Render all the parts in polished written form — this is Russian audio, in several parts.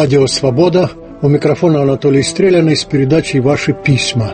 Радио «Свобода». У микрофона Анатолий Стреляный с передачей «Ваши письма».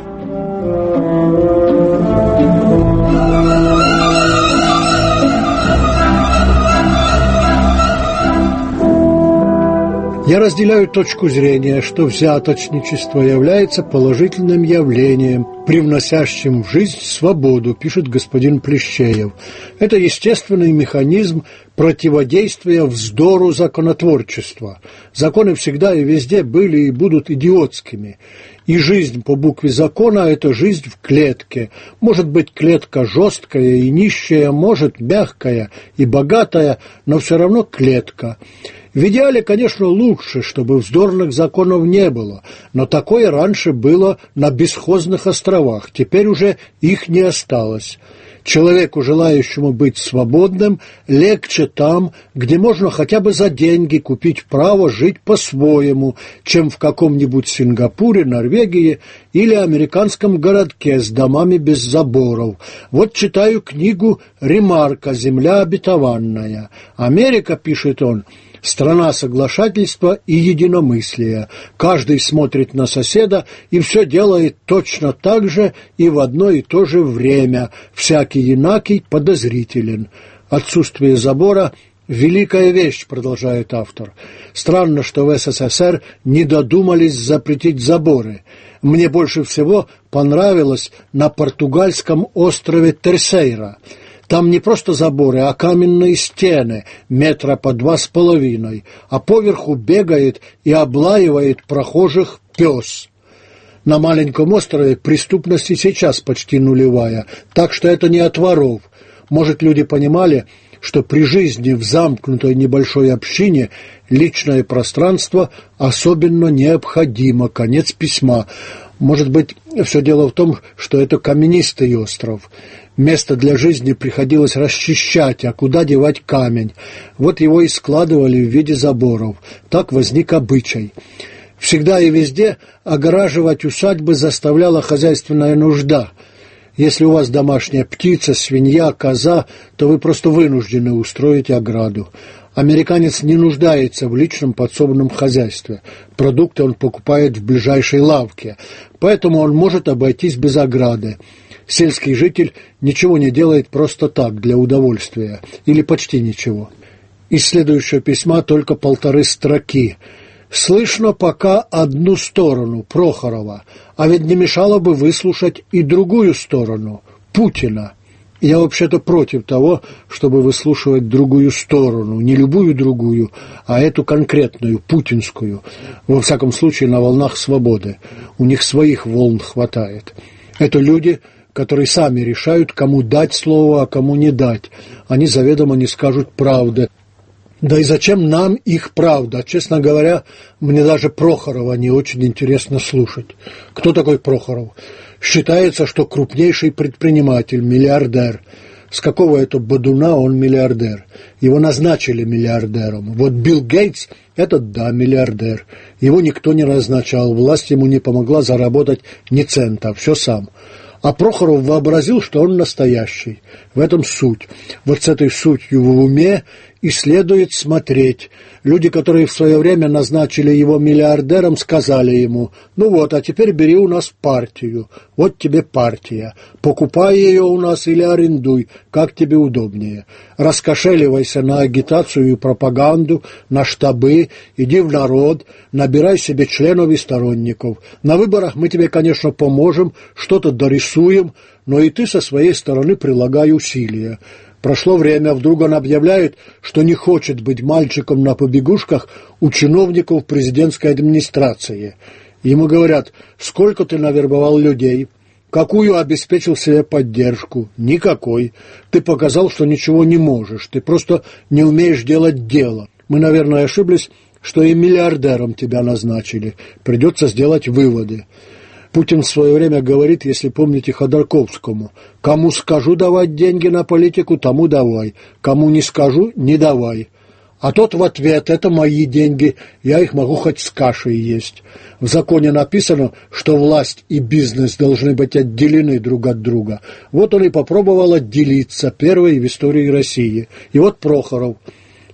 Я разделяю точку зрения, что взяточничество является положительным явлением, привносящим в жизнь свободу, пишет господин Плещеев. Это естественный механизм противодействия вздору законотворчества. Законы всегда и везде были и будут идиотскими. И жизнь по букве закона – это жизнь в клетке. Может быть, клетка жесткая и нищая, может, мягкая и богатая, но все равно клетка. В идеале, конечно, лучше, чтобы вздорных законов не было, но такое раньше было на бесхозных островах, теперь уже их не осталось. Человеку, желающему быть свободным, легче там, где можно хотя бы за деньги купить право жить по-своему, чем в каком-нибудь Сингапуре, Норвегии или американском городке с домами без заборов. Вот читаю книгу Ремарка «Земля обетованная». Америка, пишет он, страна соглашательства и единомыслия. Каждый смотрит на соседа и все делает точно так же и в одно и то же время. Всякий инакий подозрителен. Отсутствие забора – великая вещь, продолжает автор. Странно, что в СССР не додумались запретить заборы. Мне больше всего понравилось на португальском острове Терсейра. Там не просто заборы, а каменные стены, метра по 2,5, а поверху бегает и облаивает прохожих пес. На маленьком острове преступность и сейчас почти нулевая, так что это не от воров. Может, люди понимали, что при жизни в замкнутой небольшой общине личное пространство особенно необходимо. Конец письма. Может быть, все дело в том, что это каменистый остров. Место для жизни приходилось расчищать, а куда девать камень? Вот его и складывали в виде заборов. Так возник обычай. Всегда и везде огораживать усадьбы заставляла хозяйственная нужда. Если у вас домашняя птица, свинья, коза, то вы просто вынуждены устроить ограду. Американец не нуждается в личном подсобном хозяйстве. Продукты он покупает в ближайшей лавке, поэтому он может обойтись без ограды. Сельский житель ничего не делает просто так, для удовольствия, или почти ничего. Из следующего письма только 1,5 строки. Слышно пока одну сторону, Прохорова, а ведь не мешало бы выслушать и другую сторону, Путина. Я вообще-то против того, чтобы выслушивать другую сторону, не любую другую, а эту конкретную, путинскую, во всяком случае на волнах свободы. У них своих волн хватает. Это люди, которые сами решают, кому дать слово, а кому не дать. Они заведомо не скажут правды. Да и зачем нам их правда? Честно говоря, мне даже Прохорова не очень интересно слушать. Кто такой Прохоров? Считается, что крупнейший предприниматель, миллиардер. С какого это бодуна он миллиардер? Его назначили миллиардером. Вот Билл Гейтс – этот, да, миллиардер. Его никто не назначал, власть ему не помогла заработать ни цента, все сам. А Прохоров вообразил, что он настоящий. В этом суть. Вот с этой сутью в уме и следует смотреть. Люди, которые в свое время назначили его миллиардером, сказали ему: ну вот, а теперь бери у нас партию. Вот тебе партия. Покупай ее у нас или арендуй, как тебе удобнее. Раскошеливайся на агитацию и пропаганду, на штабы, иди в народ, набирай себе членов и сторонников. На выборах мы тебе, конечно, поможем, что-то дорисуем, но и ты со своей стороны прилагай усилия. Прошло время, вдруг он объявляет, что не хочет быть мальчиком на побегушках у чиновников президентской администрации. Ему говорят: сколько ты навербовал людей? Какую обеспечил себе поддержку? Никакой. Ты показал, что ничего не можешь, ты просто не умеешь делать дело. Мы, наверное, ошиблись, что и миллиардером тебя назначили. Придется сделать выводы. Путин в свое время говорит, если помните, Ходорковскому: кому скажу давать деньги на политику, тому давай, кому не скажу, не давай. А тот в ответ: это мои деньги, я их могу хоть с кашей есть. В законе написано, что власть и бизнес должны быть отделены друг от друга. Вот он и попробовал отделиться, первый в истории России. И вот Прохоров.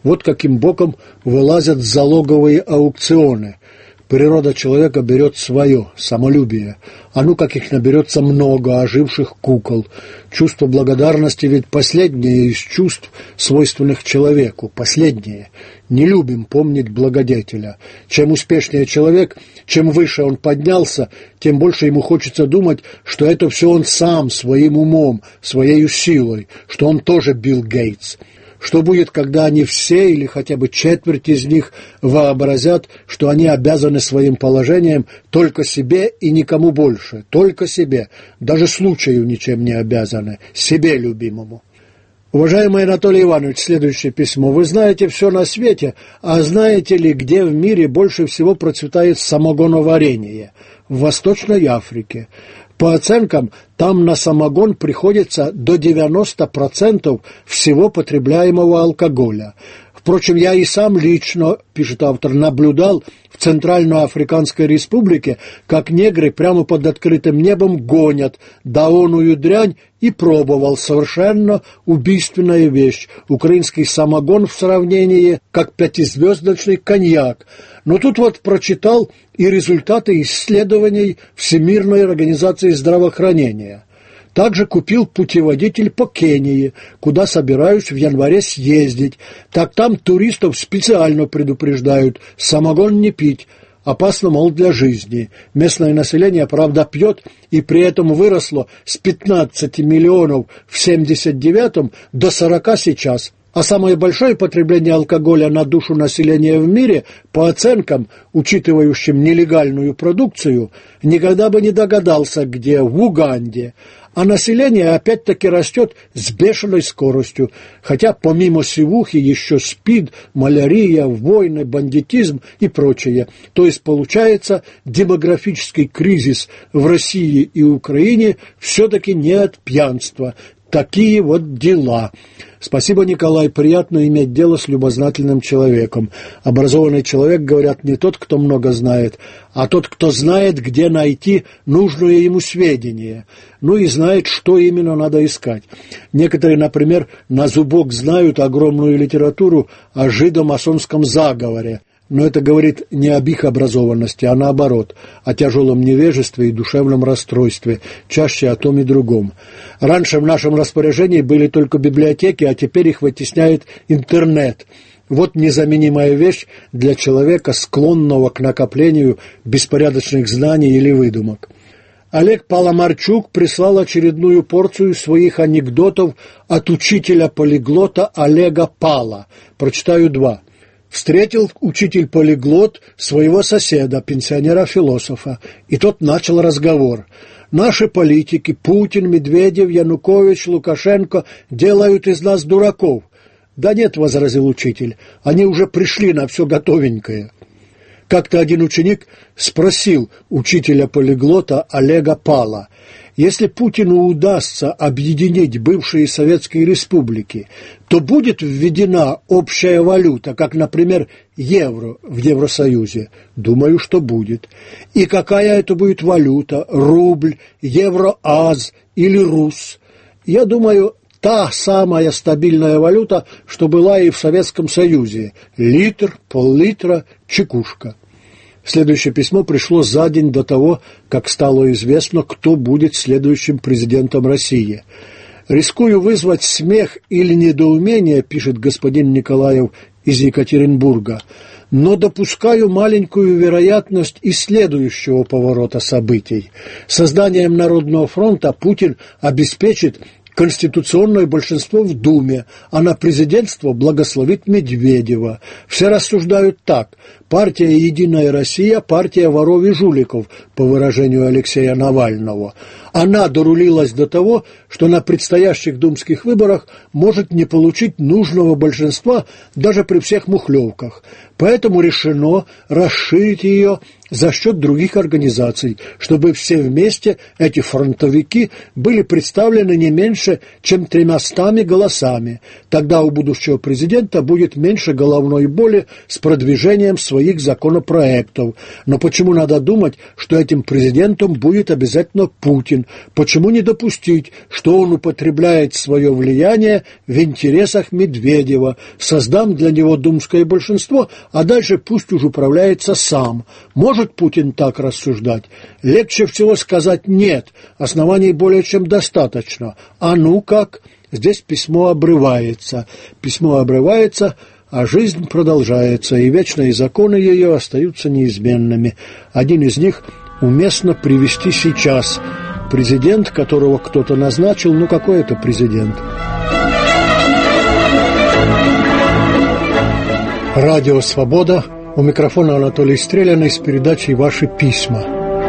Вот каким боком вылазят залоговые аукционы. Природа человека берет свое, самолюбие. А ну, как их наберется много оживших кукол. Чувство благодарности ведь последнее из чувств, свойственных человеку. Последнее. Не любим помнить благодетеля. Чем успешнее человек, чем выше он поднялся, тем больше ему хочется думать, что это все он сам, своим умом, своей силой, что он тоже Билл Гейтс. Что будет, когда они все, или хотя бы четверть из них, вообразят, что они обязаны своим положением только себе и никому больше, только себе, даже случаю ничем не обязаны, себе любимому. Уважаемый Анатолий Иванович, следующее письмо. Вы знаете все на свете, а знаете ли, где в мире больше всего процветает самогоноварение? В Восточной Африке. По оценкам, там на самогон приходится до 90% всего потребляемого алкоголя. Впрочем, я и сам лично, пишет автор, наблюдал в Центральноафриканской Республике, как негры прямо под открытым небом гонят даоную дрянь, и пробовал совершенно убийственная вещь. Украинский самогон в сравнении как пятизвездочный коньяк. Но тут вот прочитал и результаты исследований Всемирной организации здравоохранения. Также купил путеводитель по Кении, куда собираюсь в январе съездить. Так там туристов специально предупреждают: самогон не пить, опасно, мол, для жизни. Местное население, правда, пьет, и при этом выросло с 15 миллионов в 79-м до 40 сейчас. А самое большое потребление алкоголя на душу населения в мире, по оценкам, учитывающим нелегальную продукцию, никогда бы не догадался, где: в Уганде. А население опять-таки растет с бешеной скоростью, хотя помимо сивухи еще СПИД, малярия, войны, бандитизм и прочее. То есть получается, демографический кризис в России и Украине все-таки не от пьянства. Такие вот дела. Спасибо, Николай. Приятно иметь дело с любознательным человеком. Образованный человек, говорят, не тот, кто много знает, а тот, кто знает, где найти нужное ему сведение. Ну и знает, что именно надо искать. Некоторые, например, на зубок знают огромную литературу о жидо-масонском заговоре. Но это говорит не об их образованности, а наоборот, о тяжелом невежестве и душевном расстройстве, чаще о том и другом. Раньше в нашем распоряжении были только библиотеки, а теперь их вытесняет интернет. Вот незаменимая вещь для человека, склонного к накоплению беспорядочных знаний или выдумок. Олег Паламарчук прислал очередную порцию своих анекдотов от учителя-полиглота Олега Пала. Прочитаю два. Встретил учитель-полиглот своего соседа, пенсионера-философа, и тот начал разговор. «Наши политики, Путин, Медведев, Янукович, Лукашенко, делают из нас дураков». «Да нет», — возразил учитель, — «они уже пришли на все готовенькое». Как-то один ученик спросил учителя-полиглота Олега Пала: если Путину удастся объединить бывшие советские республики, то будет введена общая валюта, как, например, евро в Евросоюзе? Думаю, что будет. И какая это будет валюта? Рубль, евроаз или рус? Я думаю, та самая стабильная валюта, что была и в Советском Союзе. Литр, пол-литра, чекушка. Следующее письмо пришло за день до того, как стало известно, кто будет следующим президентом России. «Рискую вызвать смех или недоумение», пишет господин Николаев из Екатеринбурга, «но допускаю маленькую вероятность и следующего поворота событий. Созданием Народного фронта Путин обеспечит конституционное большинство в Думе, а на президентство благословит Медведева. Все рассуждают так: партия «Единая Россия» – партия воров и жуликов, по выражению Алексея Навального. Она дорулилась до того, что на предстоящих думских выборах может не получить нужного большинства даже при всех мухлевках. Поэтому решено расширить ее за счет других организаций, чтобы все вместе, эти фронтовики, были представлены не меньше, чем 300 голосами. Тогда у будущего президента будет меньше головной боли с продвижением своих законопроектов. Но почему надо думать, что этим президентом будет обязательно Путин? Почему не допустить, что он употребляет свое влияние в интересах Медведева? Создам для него думское большинство, а дальше пусть уж управляется сам. Может Путин так рассуждать? Легче всего сказать «нет», оснований более чем достаточно. А ну как? Здесь письмо обрывается. Письмо обрывается, а жизнь продолжается, и вечные законы ее остаются неизменными. Один из них уместно привести сейчас. Президент, которого кто-то назначил, ну какой это президент? Радио «Свобода». У микрофона Анатолий Стреляный с передачей «Ваши письма».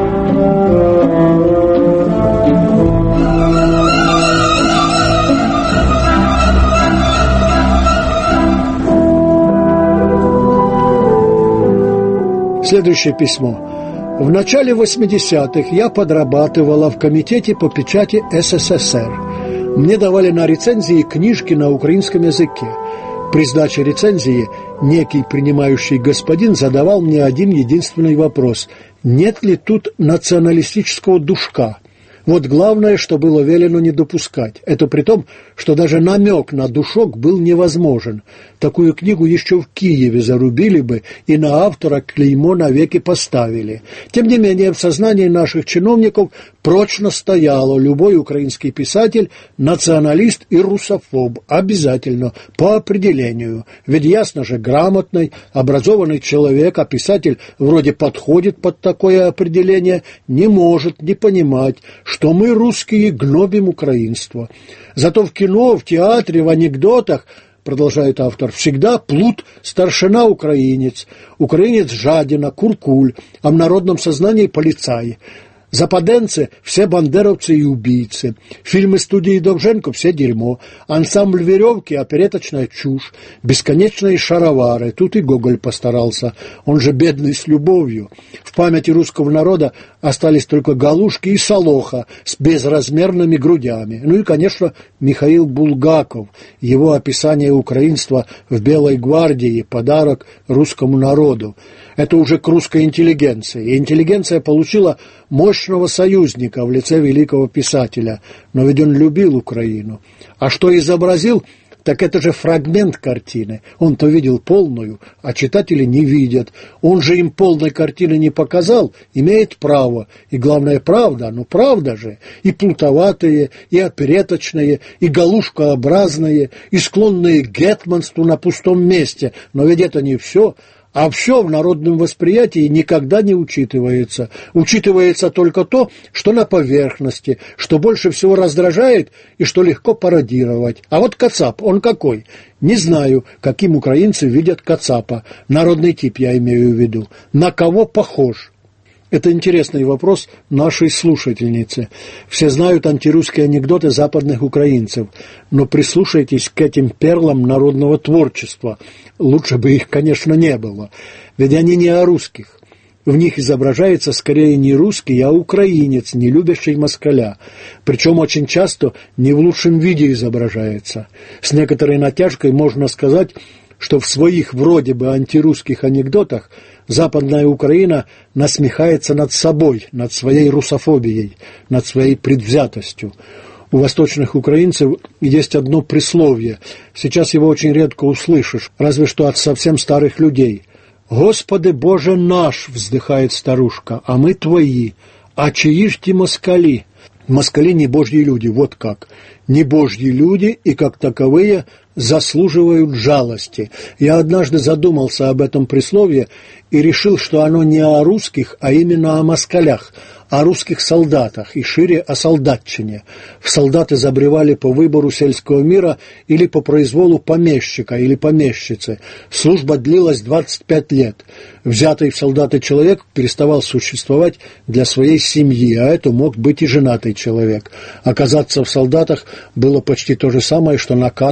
Следующее письмо. В начале 80-х я подрабатывала в комитете по печати СССР. Мне давали на рецензии книжки на украинском языке. При сдаче рецензии некий принимающий господин задавал мне один единственный вопрос: нет ли тут националистического душка? Вот главное, что было велено не допускать. Это при том, что даже намек на душок был невозможен. Такую книгу еще в Киеве зарубили бы и на автора клеймо навеки поставили. Тем не менее, в сознании наших чиновников прочно стояло: любой украинский писатель – националист и русофоб. Обязательно, по определению. Ведь ясно же, грамотный, образованный человек, а писатель вроде подходит под такое определение, не может не понимать, что мы, русские, гнобим украинство. Зато в кино, в театре, в анекдотах, продолжает автор, всегда плут старшина украинец, украинец жадина, куркуль, а в народном сознании полицай. Западенцы – все бандеровцы и убийцы. Фильмы студии Довженко – все дерьмо. Ансамбль «Веревки» – опереточная чушь. Бесконечные шаровары. Тут и Гоголь постарался. Он же бедный с любовью. В памяти русского народа остались только Галушки и Солоха с безразмерными грудями. Ну и, конечно, Михаил Булгаков. Его описание украинства в «Белой гвардии» – подарок русскому народу. Это уже к русской интеллигенции. И интеллигенция получила мощного союзника в лице великого писателя. Но ведь он любил Украину. А что изобразил, так это же фрагмент картины. Он-то видел полную, а читатели не видят. Он же им полной картины не показал, имеет право. И главное, правда, ну правда же. И плутоватые, и опереточные, и галушкообразные, и склонные к гетманству на пустом месте. Но ведь это не все. А все в народном восприятии никогда не учитывается. Учитывается только то, что на поверхности, что больше всего раздражает и что легко пародировать. А вот Кацап, он какой? Не знаю, каким украинцы видят Кацапа. Народный тип я имею в виду. На кого похож? Это интересный вопрос нашей слушательницы. Все знают антирусские анекдоты западных украинцев, но прислушайтесь к этим перлам народного творчества. Лучше бы их, конечно, не было, ведь они не о русских. В них изображается скорее не русский, а украинец, не любящий москаля. Причем очень часто не в лучшем виде изображается. С некоторой натяжкой можно сказать, что в своих вроде бы антирусских анекдотах Западная Украина насмехается над собой, над своей русофобией, над своей предвзятостью. У восточных украинцев есть одно присловие. Сейчас его очень редко услышишь, разве что от совсем старых людей. «Господи Боже наш!» — вздыхает старушка, «а мы твои. А чьи ж те москали?» Москали не божьи люди, вот как. Не божьи люди и, как таковые, заслуживают жалости. Я однажды задумался об этом присловии и решил, что оно не о русских, а именно о москалях, о русских солдатах и шире о солдатчине. В солдаты забревали по выбору сельского мира или по произволу помещика или помещицы. Служба длилась 25 лет. Взятый в солдаты человек переставал существовать для своей семьи, а это мог быть и женатый человек. Оказаться в солдатах было почти то же самое, что на каторге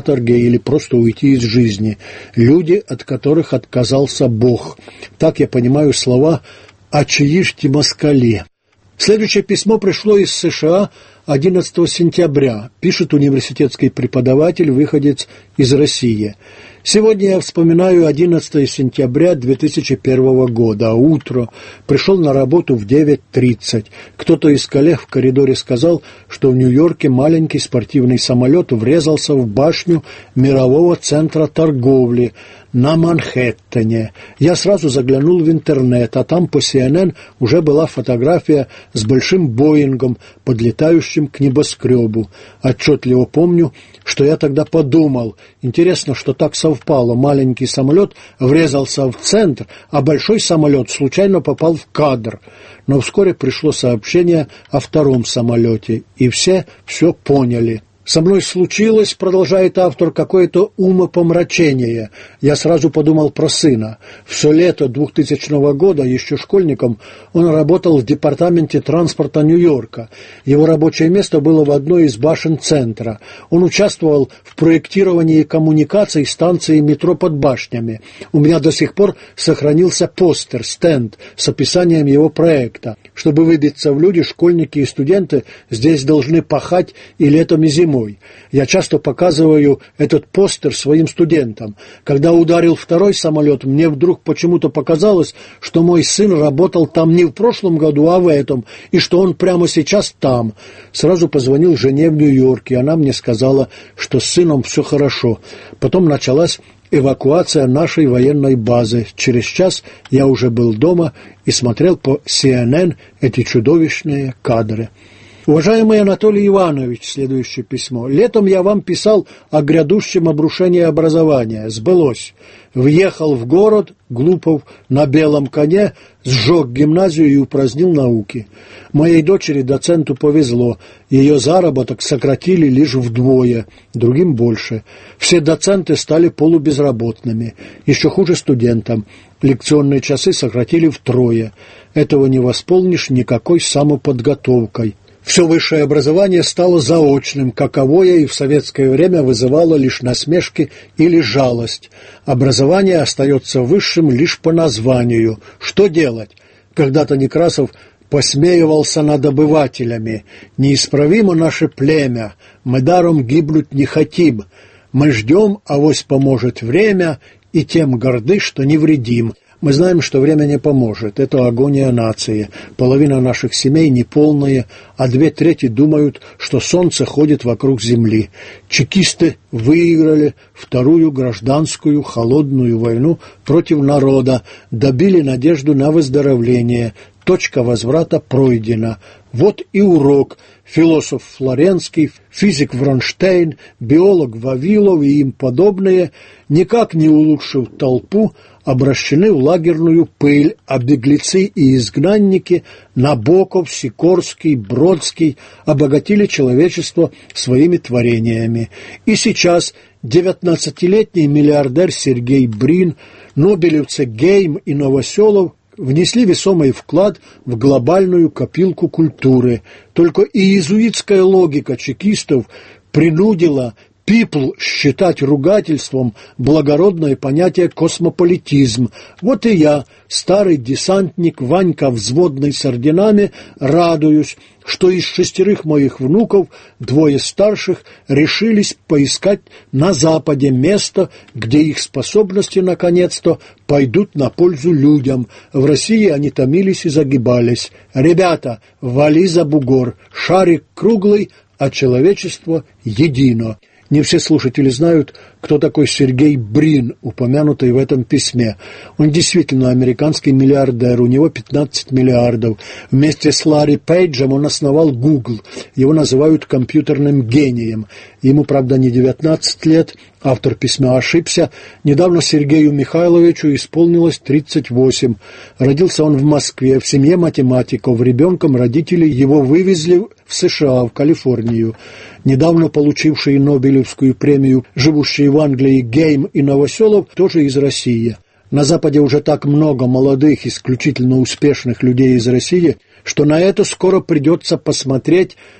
или просто уйти из жизни. Люди, от которых отказался Бог. Так я понимаю слова «Очаишьте москали». Следующее письмо пришло из США 11 сентября, пишет университетский преподаватель, выходец из России. Сегодня я вспоминаю 11 сентября 2001 года, утро. Пришел на работу в 9:30. Кто-то из коллег в коридоре сказал, что в Нью-Йорке маленький спортивный самолет врезался в башню мирового центра торговли на Манхэттене. Я сразу заглянул в интернет, а там по CNN уже была фотография с большим Боингом, подлетающим к небоскребу. Отчетливо помню, что я тогда подумал, интересно, что так совпало. Маленький самолет врезался в центр, а большой самолет случайно попал в кадр. Но вскоре пришло сообщение о втором самолете, и все поняли. «Со мной случилось, — продолжает автор, — какое-то умопомрачение. Я сразу подумал про сына. Все лето 2000 года, еще школьником, он работал в департаменте транспорта Нью-Йорка. Его рабочее место было в одной из башен центра. Он участвовал в проектировании коммуникаций станции метро под башнями. У меня до сих пор сохранился постер, стенд с описанием его проекта. Чтобы выбиться в люди, школьники и студенты здесь должны пахать и летом, и зимой. Я часто показываю этот постер своим студентам. Когда ударил второй самолет, мне вдруг почему-то показалось, что мой сын работал там не в прошлом году, а в этом, и что он прямо сейчас там. Сразу позвонил жене в Нью-Йорк, и она мне сказала, что с сыном все хорошо. Потом началась эвакуация нашей военной базы. Через час я уже был дома и смотрел по CNN эти чудовищные кадры. Уважаемый Анатолий Иванович, следующее письмо. Летом я вам писал о грядущем обрушении образования. Сбылось. Въехал в город, Глупов, на белом коне, сжег гимназию и упразднил науки. Моей дочери, доценту, повезло. Ее заработок сократили лишь вдвое, другим больше. Все доценты стали полубезработными. Еще хуже студентам. Лекционные часы сократили втрое. Этого не восполнишь никакой самоподготовкой. Все высшее образование стало заочным, каковое и в советское время вызывало лишь насмешки или жалость. Образование остается высшим лишь по названию. Что делать? Когда-то Некрасов посмеивался над обывателями. «Неисправимо наше племя, мы даром гибнуть не хотим. Мы ждем, авось поможет время, и тем горды, что не вредим». Мы знаем, что время не поможет. Это агония нации. Половина наших семей неполные, а 2/3 думают, что солнце ходит вокруг земли. Чекисты выиграли вторую гражданскую холодную войну против народа, добили надежду на выздоровление. Точка возврата пройдена. Вот и урок. Философ Флоренский, физик Вронштейн, биолог Вавилов и им подобные, никак не улучшив толпу, обращены в лагерную пыль, а беглецы и изгнанники Набоков, Сикорский, Бродский обогатили человечество своими творениями. И сейчас 19-летний миллиардер Сергей Брин, нобелевцы Гейм и Новоселов внесли весомый вклад в глобальную копилку культуры. Только иезуитская логика чекистов принудила people считать ругательством благородное понятие космополитизм. Вот и я, старый десантник Ванька взводный с орденами, радуюсь, что из 6 моих внуков 2 старших решились поискать на Западе место, где их способности наконец-то пойдут на пользу людям. В России они томились и загибались. Ребята, вали за бугор, шарик круглый, а человечество едино. Не все слушатели знают, кто такой Сергей Брин, упомянутый в этом письме. Он действительно американский миллиардер, у него 15 миллиардов. Вместе с Ларри Пейджем он основал Google. Его называют компьютерным гением. Ему, правда, не 19 лет, автор письма ошибся. Недавно Сергею Михайловичу исполнилось 38. Родился он в Москве, в семье математиков. Ребенком родители его вывезли в США, в Калифорнию. Недавно получившие Нобелевскую премию, живущие в Англии Гейм и Новоселов, тоже из России. На Западе уже так много молодых, исключительно успешных людей из России, что на это скоро придется посмотреть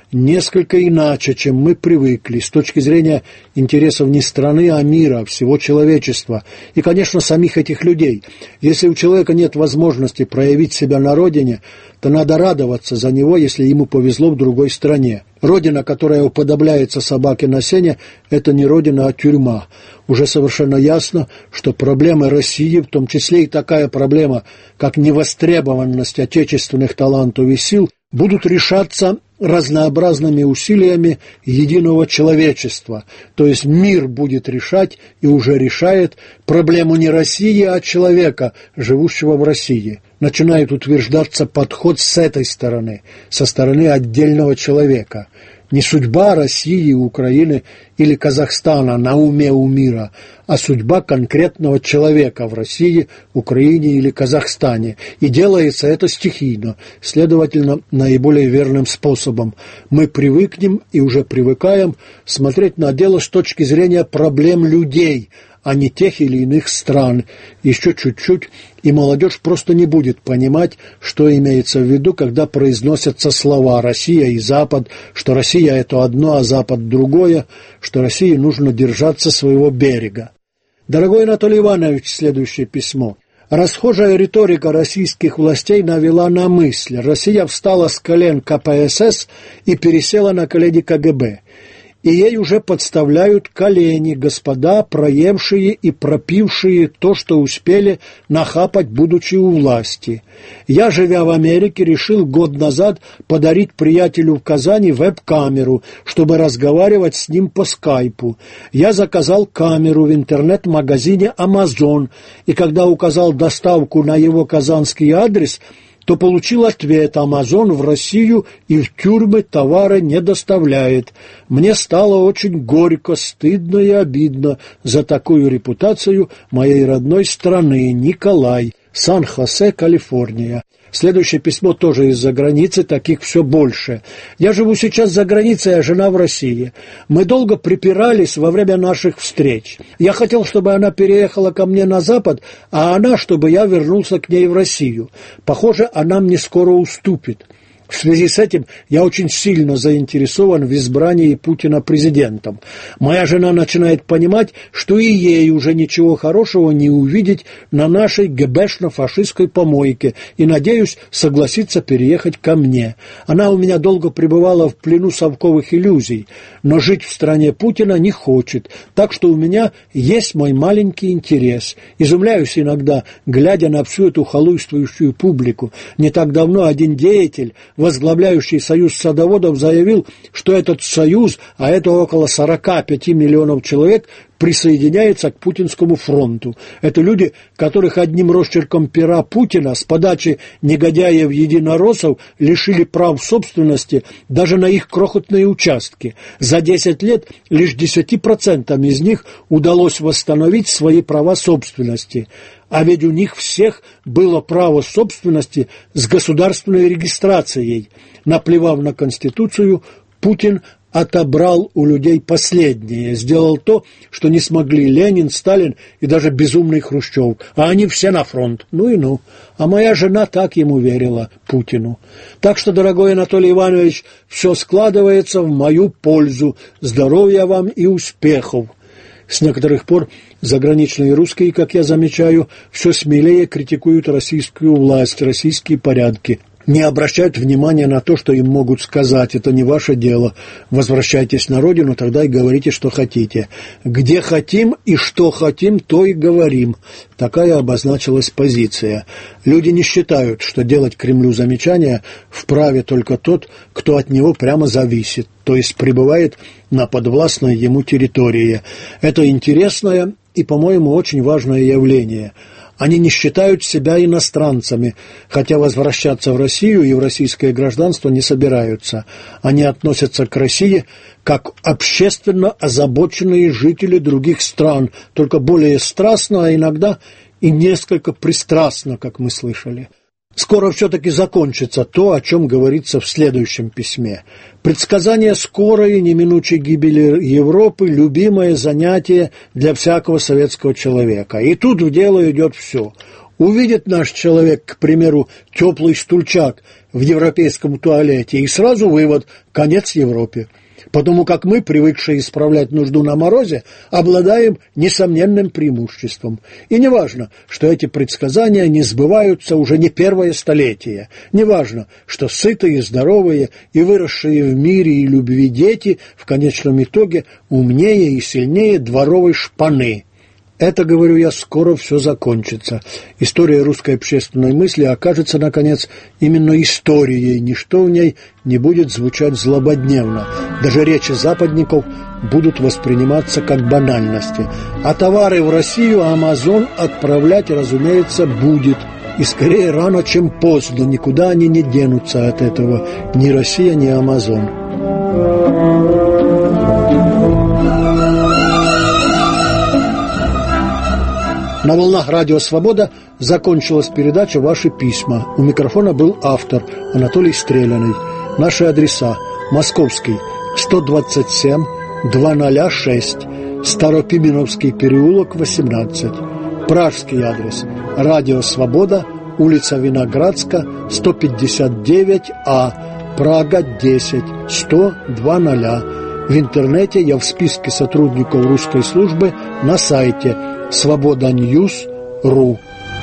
несколько иначе, чем мы привыкли, с точки зрения интересов не страны, а мира, всего человечества и, конечно, самих этих людей. Если у человека нет возможности проявить себя на родине, то надо радоваться за него, если ему повезло в другой стране. Родина, которая уподобляется собаке на сене, это не родина, а тюрьма. Уже совершенно ясно, что проблемы России, в том числе и такая проблема, как невостребованность отечественных талантов и сил, будут решаться разнообразными усилиями единого человечества. То есть мир будет решать и уже решает проблему не России, а человека, живущего в России. Начинает утверждаться подход с этой стороны, со стороны отдельного человека. Не судьба России, Украины или Казахстана на уме у мира, а судьба конкретного человека в России, Украине или Казахстане. И делается это стихийно, следовательно, наиболее верным способом. Мы привыкнем и уже привыкаем смотреть на дело с точки зрения проблем людей, а не тех или иных стран. Еще чуть-чуть, и молодежь просто не будет понимать, что имеется в виду, когда произносятся слова «Россия» и «Запад», что Россия – это одно, а Запад – другое, что России нужно держаться своего берега. Дорогой Анатолий Иванович, следующее письмо. Расхожая риторика российских властей навела на мысль. Россия встала с колен КПСС и пересела на колени КГБ. И ей уже подставляют колени господа, проевшие и пропившие то, что успели нахапать, будучи у власти. Я, живя в Америке, решил год назад подарить приятелю в Казани веб-камеру, чтобы разговаривать с ним по скайпу. Я заказал камеру в интернет-магазине Amazon, и когда указал доставку на его казанский адрес, то получил ответ: «Амазон в Россию и в тюрьмы товары не доставляет». Мне стало очень горько, стыдно и обидно за такую репутацию моей родной страны. Николай, Сан-Хосе, Калифорния. Следующее письмо тоже из-за границы, таких все больше. Я живу сейчас за границей, а жена в России. Мы долго припирались во время наших встреч. Я хотел, чтобы она переехала ко мне на Запад, а она, чтобы я вернулся к ней в Россию. Похоже, она мне скоро уступит. В связи с этим я очень сильно заинтересован в избрании Путина президентом. Моя жена начинает понимать, что и ей уже ничего хорошего не увидеть на нашей ГБшно-фашистской помойке, и, надеюсь, согласится переехать ко мне. Она у меня долго пребывала в плену совковых иллюзий, но жить в стране Путина не хочет, так что у меня есть мой маленький интерес. Изумляюсь иногда, глядя на всю эту халуйствующую публику. Не так давно один деятель, возглавляющий союз садоводов, заявил, что этот союз, а это около 45 миллионов человек, присоединяется к Путинскому фронту. Это люди, которых одним росчерком пера Путина с подачи негодяев-единороссов лишили прав собственности даже на их крохотные участки. За 10 лет лишь 10% из них удалось восстановить свои права собственности. А ведь у них всех было право собственности с государственной регистрацией. Наплевав на Конституцию, Путин отобрал у людей последнее, сделал то, что не смогли Ленин, Сталин и даже безумный Хрущев, а они все на фронт. Ну и ну. А моя жена так ему верила, Путину. Так что, дорогой Анатолий Иванович, все складывается в мою пользу. Здоровья вам и успехов. С некоторых пор заграничные русские, как я замечаю, все смелее критикуют российскую власть, российские порядки. Не обращают внимания на то, что им могут сказать. Это не ваше дело. Возвращайтесь на родину, тогда и говорите, что хотите. Где хотим и что хотим, то и говорим. Такая обозначилась позиция. Люди не считают, что делать Кремлю замечания вправе только тот, кто от него прямо зависит, то есть пребывает на подвластной ему территории. Это интересное и, по-моему, очень важное явление. Они не считают себя иностранцами, хотя возвращаться в Россию и в российское гражданство не собираются. Они относятся к России как общественно озабоченные жители других стран, только более страстно, а иногда и несколько пристрастно, как мы слышали. Скоро все-таки закончится то, о чем говорится в следующем письме. Предсказание скорой и неминучей гибели Европы – любимое занятие для всякого советского человека. И тут в дело идет все. Увидит наш человек, к примеру, теплый стульчак в европейском туалете, и сразу вывод – конец Европе. Потому как мы, привыкшие исправлять нужду на морозе, обладаем несомненным преимуществом. И не важно, что эти предсказания не сбываются уже не первое столетие. Не важно, что сытые, здоровые и выросшие в мире и любви дети в конечном итоге умнее и сильнее дворовой шпаны. Это, говорю я, скоро все закончится. История русской общественной мысли окажется, наконец, именно историей. Ничто в ней не будет звучать злободневно. Даже речи западников будут восприниматься как банальности. А товары в Россию Амазон отправлять, разумеется, будет. И скорее рано, чем поздно. Никуда они не денутся от этого. Ни Россия, ни Амазон. На волнах Радио Свобода закончилась передача «Ваши письма». У микрофона был автор Анатолий Стреляный. Наши адреса: Московский, 127, 206, Старопименовский переулок, 18. Пражский адрес: Радио Свобода, улица Виноградска, 159А, Прага, 10, 100-00. В интернете я в списке сотрудников русской службы на сайте Свобода-Ньюс.ру.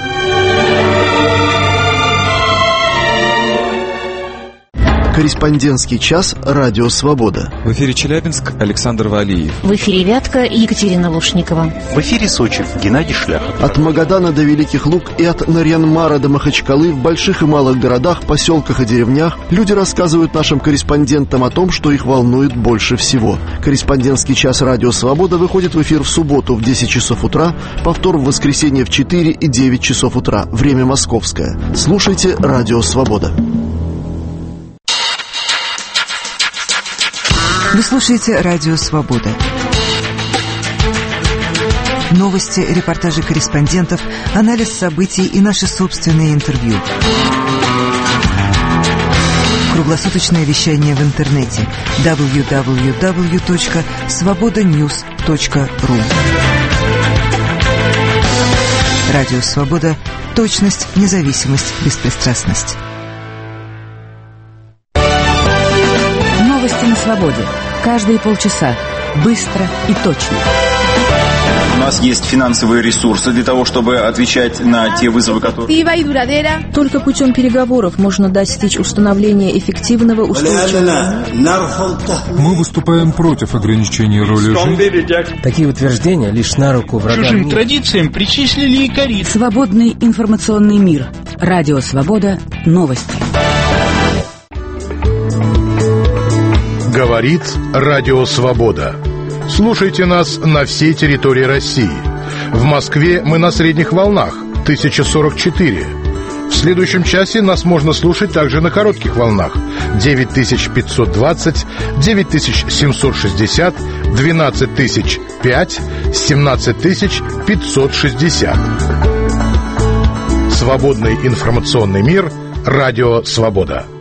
Корреспондентский час «Радио Свобода». В эфире Челябинск, Александр Валиев. В эфире Вятка, Екатерина Лушникова. В эфире Сочи, Геннадий Шляхов. От Магадана до Великих Луг и от Нарьян-Мара до Махачкалы в больших и малых городах, поселках и деревнях люди рассказывают нашим корреспондентам о том, что их волнует больше всего. Корреспондентский час «Радио Свобода» выходит в эфир в субботу в 10 часов утра, повтор в воскресенье в 4 и 9 часов утра. Время московское. Слушайте «Радио Свобода». Вы слушаете «Радио Свобода». Новости, репортажи корреспондентов, анализ событий и наши собственные интервью. Круглосуточное вещание в интернете www.svobodanews.ru. Радио Свобода. Точность, независимость, беспристрастность. Новости на свободе. Каждые полчаса. Быстро и точно. У нас есть финансовые ресурсы для того, чтобы отвечать на те вызовы, которые... Только путем переговоров можно достичь установления эффективного устойчивого... Мы выступаем против ограничения роли женщин. Такие утверждения лишь на руку врагам. Чужим традициям причислили и коррупцию. Свободный информационный мир. Радио Свобода. Новости. Говорит Радио Свобода. Слушайте нас на всей территории России. В Москве мы на средних волнах 1044. В следующем часе нас можно слушать также на коротких волнах 9520, 9760, 12005, 17560. Свободный информационный мир. Радио Свобода.